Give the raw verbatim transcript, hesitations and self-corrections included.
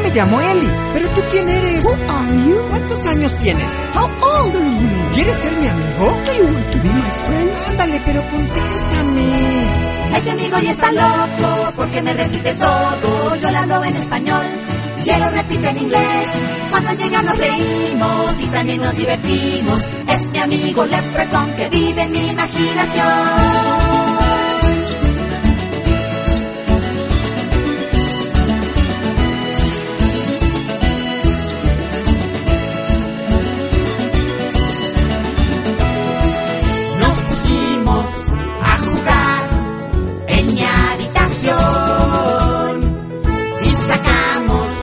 me llamo Eli. ¿Pero tú quién eres? Who are you? ¿Cuántos años tienes? How old are you? ¿Quieres ser mi amigo? Do you want to be my friend? Ándale, pero contéstame. Este amigo ya está loco porque me repite todo. Yo le hablo en español y él lo repite en inglés. Cuando llega nos reímos y también nos divertimos. Es mi amigo Leprechaun que vive en mi imaginación.